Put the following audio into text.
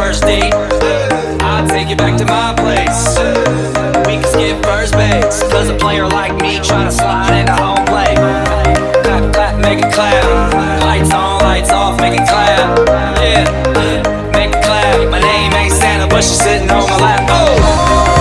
first date. I'll take you back to my place. We can skip first base, cause a player like me tryna slide into home plate. Clap, clap, make it clap. Lights on, lights off, make it clap. Yeah, make it clap. My name ain't Santa, but she's sitting on my lap. Oh!